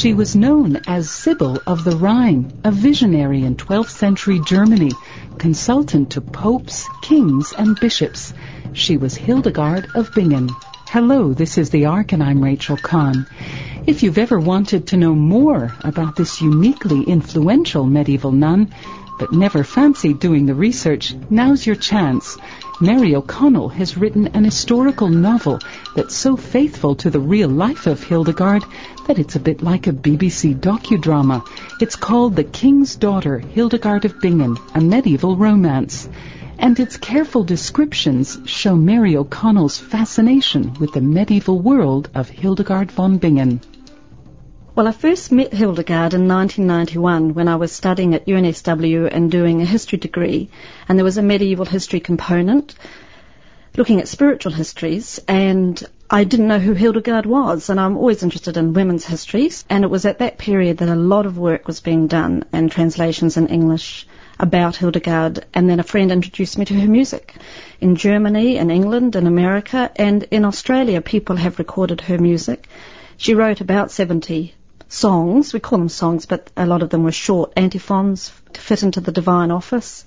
She was known as Sibyl of the Rhine, a visionary in 12th century Germany, consultant to popes, kings, and bishops. She was Hildegard of Bingen. Hello, this is The Ark, and I'm Rachel Kahn. If you've ever wanted to know more about this uniquely influential medieval nun, but never fancied doing the research, now's your chance. Mary O'Connell has written an historical novel that's so faithful to the real life of Hildegard that it's a bit like a BBC docudrama. It's called The King's Daughter, Hildegard of Bingen, a medieval romance. And its careful descriptions show Mary O'Connell's fascination with the medieval world of Hildegard von Bingen. Well, I first met Hildegard in 1991 when I was studying at UNSW and doing a history degree, and there was a medieval history component looking at spiritual histories, and I didn't know who Hildegard was, and I'm always interested in women's histories, and it was at that period that a lot of work was being done and translations in English about Hildegard, and then a friend introduced me to her music. In Germany, in England, in America, and in Australia, people have recorded her music. She wrote about 70 songs. We call them songs, but a lot of them were short antiphons to fit into the divine office.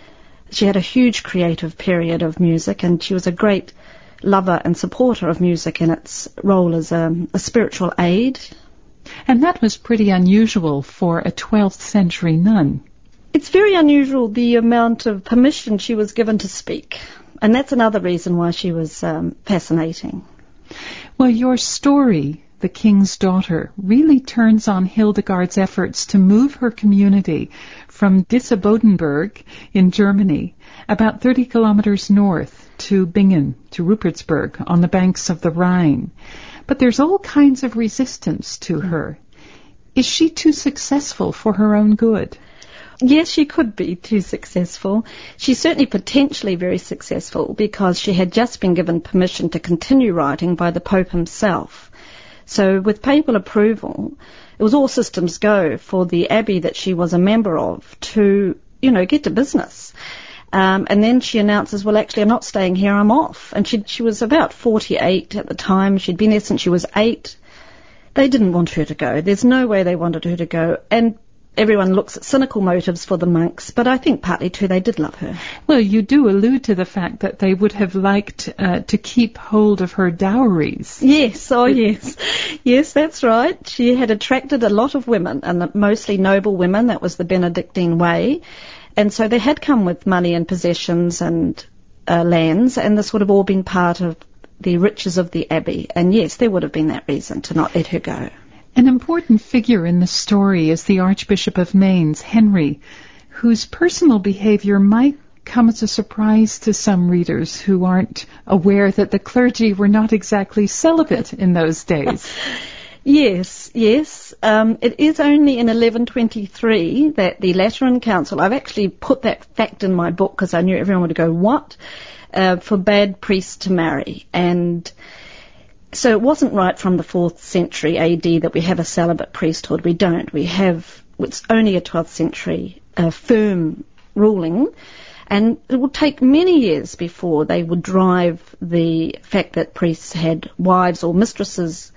She had a huge creative period of music, and she was a great lover and supporter of music in its role as a spiritual aid. And that was pretty unusual for a 12th century nun. It's very unusual, the amount of permission she was given to speak, and that's another reason why she was fascinating. Well, your story, The King's Daughter, really turns on Hildegard's efforts to move her community from Disse-Bodenberg in Germany, about 30 kilometers north, to Bingen, to Rupertsberg, on the banks of the Rhine. But there's all kinds of resistance to her. Is she too successful for her own good? Yes, she could be too successful. She's certainly potentially very successful because she had just been given permission to continue writing by the Pope himself. So with papal approval, it was all systems go for the abbey that she was a member of to, get to business. And then she announces, well, actually, I'm not staying here, I'm off. And she was about 48 at the time. She'd been there since she was 8. They didn't want her to go. There's no way they wanted her to go. And everyone looks at cynical motives for the monks, but I think partly too they did love her. Well, you do allude to the fact that they would have liked to keep hold of her dowries. Yes, yes. Yes, that's right. She had attracted a lot of women, and mostly noble women. That was the Benedictine way. And so they had come with money and possessions and lands, and this would have all been part of the riches of the abbey. And yes, there would have been that reason to not let her go. An important figure in the story is the Archbishop of Mainz, Henry, whose personal behavior might come as a surprise to some readers who aren't aware that the clergy were not exactly celibate in those days. Yes. It is only in 1123 that the Lateran Council, I've actually put that fact in my book because I knew everyone would go, what? Forbade priests to marry. And so it wasn't right from the 4th century AD that we have a celibate priesthood. We don't. It's only a 12th century firm ruling, and it would take many years before they would drive the fact that priests had wives or mistresses,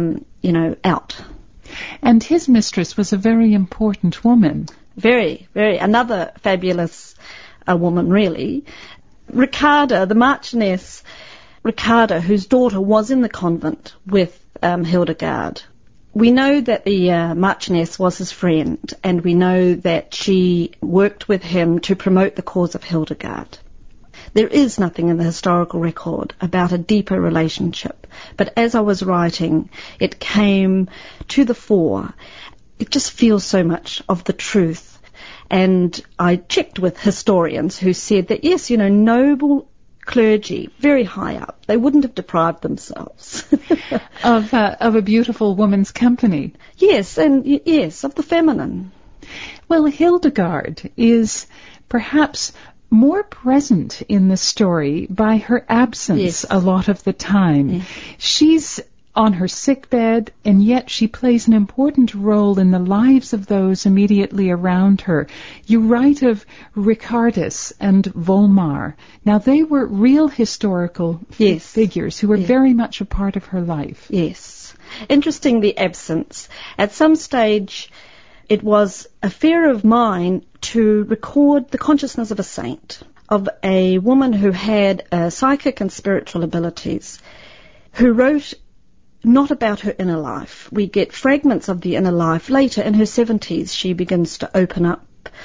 out. And his mistress was a very important woman. Very, very. Another fabulous woman, really. Ricarda, the Marchioness Ricarda, whose daughter was in the convent with Hildegard. We know that the Marchioness was his friend, and we know that she worked with him to promote the cause of Hildegard. There is nothing in the historical record about a deeper relationship, but as I was writing, it came to the fore. It just feels so much of the truth. And I checked with historians who said that, yes, noble clergy, very high up, they wouldn't have deprived themselves of a beautiful woman's company. Yes, and yes, of the feminine. Well, Hildegard is perhaps more present in the story by her absence a lot of the time. Yes. She's on her sickbed, and yet she plays an important role in the lives of those immediately around her. You write of Ricardus and Volmar. Now, they were real historical figures who were very much a part of her life. Yes. Interesting, the absence. At some stage, it was a fear of mine to record the consciousness of a saint, of a woman who had psychic and spiritual abilities, who wrote not about her inner life. We get fragments of the inner life. Later, in her 70s, she begins to open up.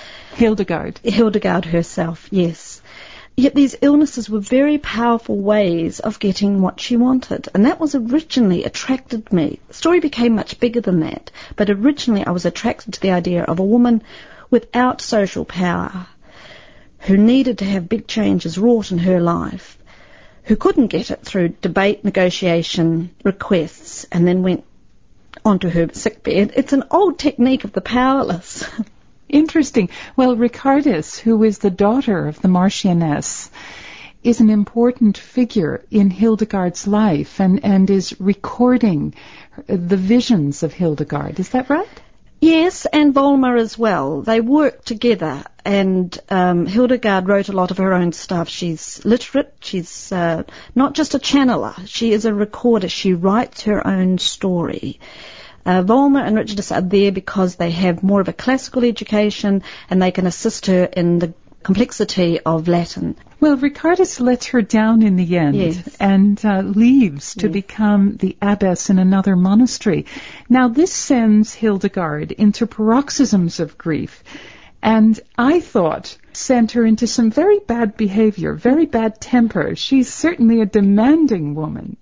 Hildegard herself, yes. Yet these illnesses were very powerful ways of getting what she wanted, and that was originally attracted me. The story became much bigger than that, but originally I was attracted to the idea of a woman without social power, who needed to have big changes wrought in her life, who couldn't get it through debate, negotiation, requests, and then went onto her sickbed. It's an old technique of the powerless. Interesting. Well, Ricardis, who is the daughter of the Marchioness, is an important figure in Hildegard's life and is recording the visions of Hildegard. Is that right? Yes, and Volmar as well. They work together, and Hildegard wrote a lot of her own stuff. She's literate. She's not just a channeler. She is a recorder. She writes her own story. Volmar and Richardus are there because they have more of a classical education and they can assist her in the complexity of Latin. Well, Ricardus lets her down in the end, yes, and leaves to become the abbess in another monastery. Now, this sends Hildegard into paroxysms of grief, and I thought sent her into some very bad behavior, very bad temper. She's certainly a demanding woman.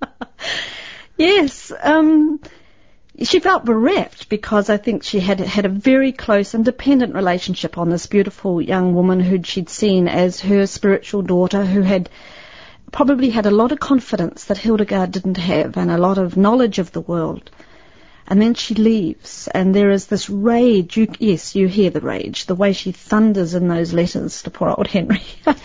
Yes, she felt bereft because I think she had a very close and dependent relationship on this beautiful young woman who she'd seen as her spiritual daughter, who had probably had a lot of confidence that Hildegard didn't have and a lot of knowledge of the world. And then she leaves, and there is this rage. Yes, you hear the rage, the way she thunders in those letters to poor old Henry.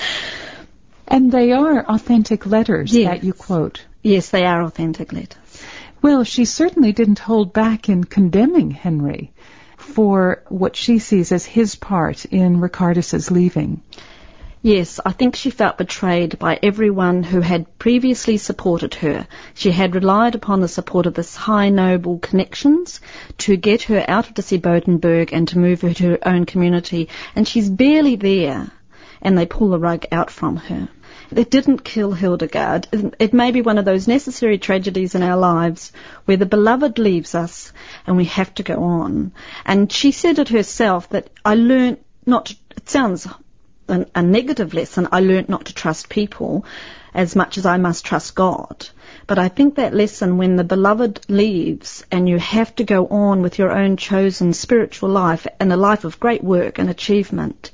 And they are authentic letters that you quote. Yes, they are authentic letters. Well, she certainly didn't hold back in condemning Henry for what she sees as his part in Ricardus's leaving. Yes, I think she felt betrayed by everyone who had previously supported her. She had relied upon the support of this high noble connections to get her out of Disibodenberg and to move her to her own community, and she's barely there, and they pull the rug out from her. It didn't kill Hildegard. It may be one of those necessary tragedies in our lives where the beloved leaves us and we have to go on. And she said it herself that I learned not to, it sounds a negative lesson, I learned not to trust people as much as I must trust God. But I think that lesson, when the beloved leaves and you have to go on with your own chosen spiritual life and a life of great work and achievement,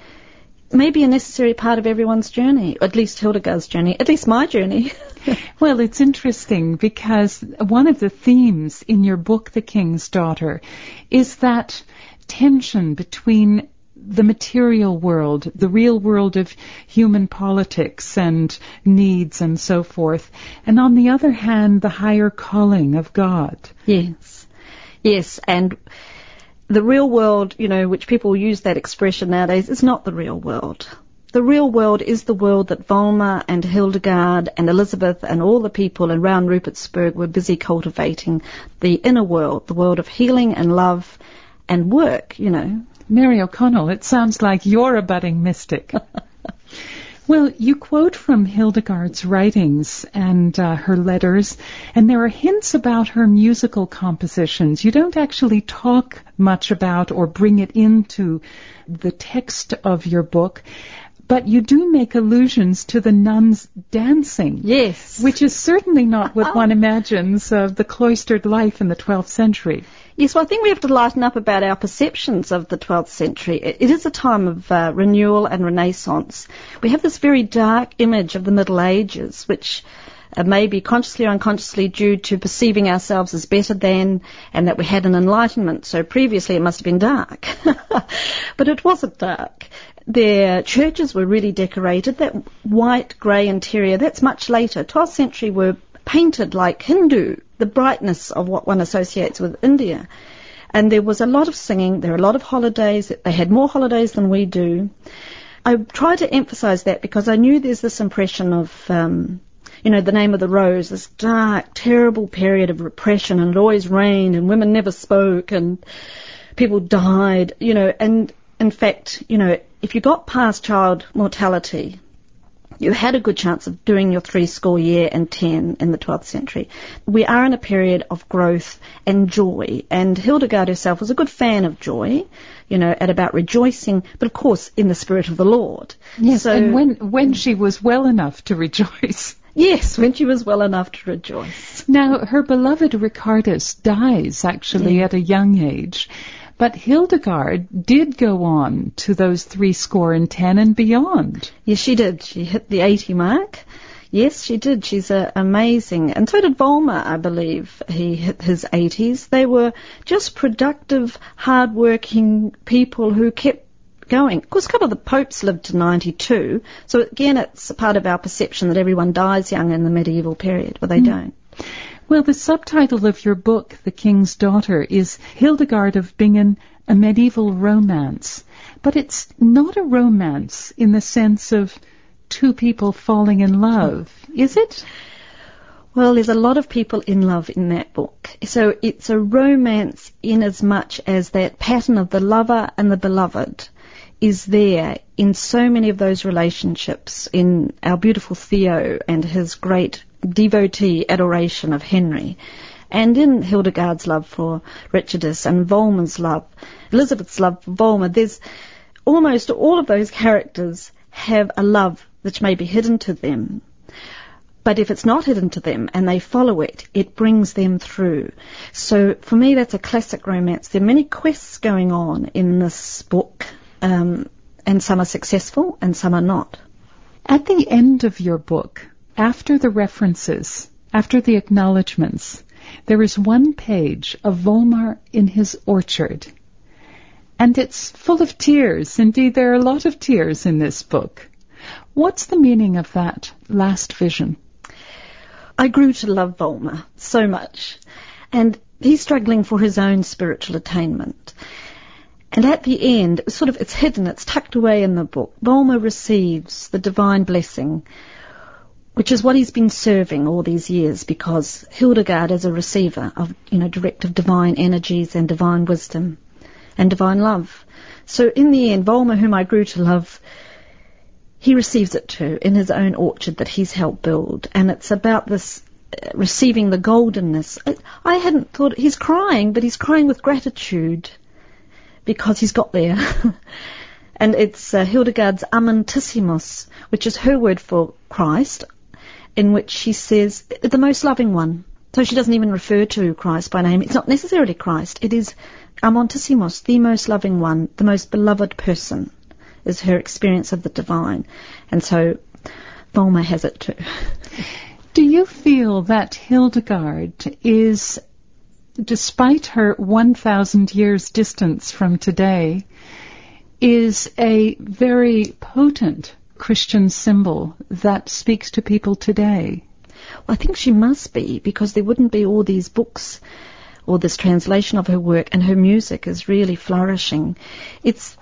may be a necessary part of everyone's journey, at least Hildegard's journey, at least my journey. Well, it's interesting because one of the themes in your book, The King's Daughter, is that tension between the material world, the real world of human politics and needs and so forth, and on the other hand, the higher calling of God. Yes, and the real world, which people use that expression nowadays, is not the real world. The real world is the world that Volmar and Hildegard and Elizabeth and all the people around Rupertsberg were busy cultivating. The inner world, the world of healing and love and work, Mary O'Connell, it sounds like you're a budding mystic. Well, you quote from Hildegard's writings and her letters, and there are hints about her musical compositions. You don't actually talk much about or bring it into the text of your book, but you do make allusions to the nuns dancing. Yes. Which is certainly not what one imagines of the cloistered life in the 12th century. Yes, well, I think we have to lighten up about our perceptions of the 12th century. It is a time of renewal and renaissance. We have this very dark image of the Middle Ages, which may be consciously or unconsciously due to perceiving ourselves as better than, and that we had an enlightenment. So previously it must have been dark. But it wasn't dark. Their churches were really decorated. That white, grey interior, that's much later. 12th century were painted like Hindu, the brightness of what one associates with India. And there was a lot of singing. There were a lot of holidays. They had more holidays than we do. I try to emphasize that because I knew there's this impression of, The Name of the Rose, this dark, terrible period of repression, and it always rained and women never spoke and people died, and in fact, if you got past child mortality, you had a good chance of doing your 70 year and 10 in the 12th century. We are in a period of growth and joy, and Hildegard herself was a good fan of joy, and about rejoicing, but of course in the spirit of the Lord. Yes, so, and when she was well enough to rejoice. Yes, when she was well enough to rejoice. Now, her beloved Ricardus dies actually at a young age. But Hildegard did go on to those 70 and beyond. Yes, she did. She hit the 80 mark. Yes, she did. She's amazing. And so did Volmar, I believe. He hit his 80s. They were just productive, hard-working people who kept going. Of course, a couple of the popes lived to 92. So again, it's a part of our perception that everyone dies young in the medieval period, but they don't. Well, the subtitle of your book, The King's Daughter, is Hildegard of Bingen, a medieval romance. But it's not a romance in the sense of two people falling in love, is it? Well, there's a lot of people in love in that book. So it's a romance in as much as that pattern of the lover and the beloved is there in so many of those relationships, in our beautiful Theo and his great devotee adoration of Henry, and in Hildegard's love for Richardus and Volmar's love, Elizabeth's love for Volmar. There's almost all of those characters have a love which may be hidden to them, but if it's not hidden to them and they follow it, it brings them through. So for me, that's a classic romance. There are many quests going on in this book, and some are successful and some are not. At the end of your book, after the references, after the acknowledgements, there is one page of Volmar in his orchard. And it's full of tears. Indeed, there are a lot of tears in this book. What's the meaning of that last vision? I grew to love Volmar so much. And he's struggling for his own spiritual attainment. And at the end, it's hidden, it's tucked away in the book. Volmar receives the divine blessing, which is what he's been serving all these years, because Hildegard is a receiver of, directive divine energies and divine wisdom and divine love. So in the end, Volmar, whom I grew to love, he receives it too in his own orchard that he's helped build. And it's about this receiving the goldenness. I hadn't thought, he's crying, but he's crying with gratitude because he's got there. And it's Hildegard's Amantissimus, which is her word for Christ, in which she says, the most loving one. So she doesn't even refer to Christ by name. It's not necessarily Christ. It is Amantissimus, the most loving one, the most beloved person, is her experience of the divine. And so Volmar has it too. Do you feel that Hildegard is, despite her 1,000 years distance from today, is a very potent Christian symbol that speaks to people today? Well, I think she must be, because there wouldn't be all these books or this translation of her work, and her music is really flourishing. It's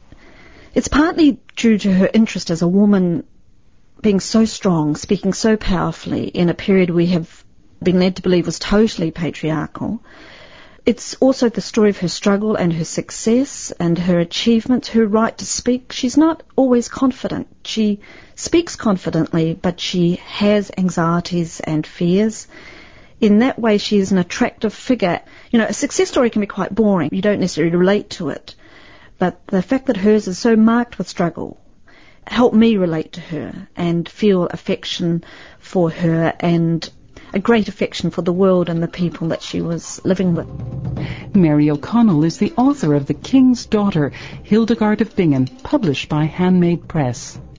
partly due to her interest as a woman being so strong, speaking so powerfully in a period we have been led to believe was totally patriarchal. It's also the story of her struggle and her success and her achievements, her right to speak. She's not always confident. She speaks confidently, but she has anxieties and fears. In that way, she is an attractive figure. A success story can be quite boring. You don't necessarily relate to it. But the fact that hers is so marked with struggle helped me relate to her and feel affection for her and a great affection for the world and the people that she was living with. Mary O'Connell is the author of The King's Daughter, Hildegard of Bingen, published by Handmade Press.